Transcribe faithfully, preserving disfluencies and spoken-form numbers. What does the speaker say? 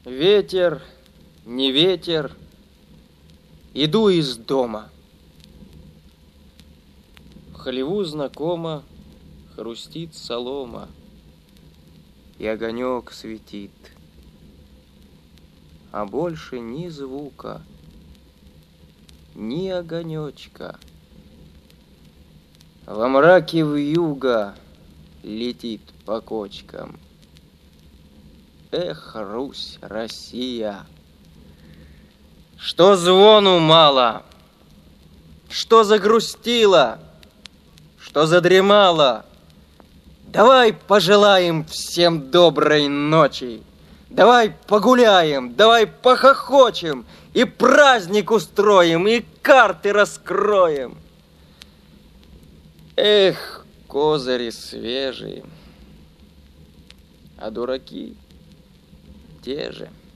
Ветер, не ветер, иду из дома. В хлеву знакомо хрустит солома, и огонек светит, а больше ни звука, ни огонечка. Во мраке вьюга летит по кочкам. Эх, Русь, Россия, что звону мало, что загрустила, что задремала. Давай пожелаем всем доброй ночи, давай погуляем, давай похохочем, и праздник устроим, и карты раскроем. Эх, козыри свежие, а дураки те же.